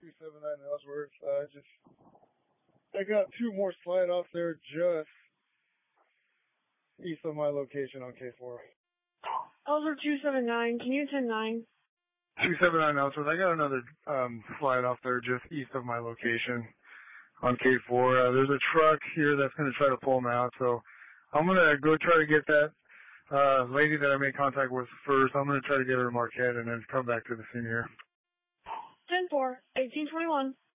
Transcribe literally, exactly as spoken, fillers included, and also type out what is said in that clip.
two seven nine Ellsworth. Uh, just, I got two more slide off there just east of my location on K four. Ellsworth two seven nine, can you attend nine? two seven nine Ellsworth. I got another um, slide off there just east of my location on K four. Uh, there's a truck here that's going to try to pull me out, so I'm going to go try to get that uh, lady that I made contact with first. I'm going to try to get her to Marquette and then come back to the scene here. ten four, eighteen twenty-one.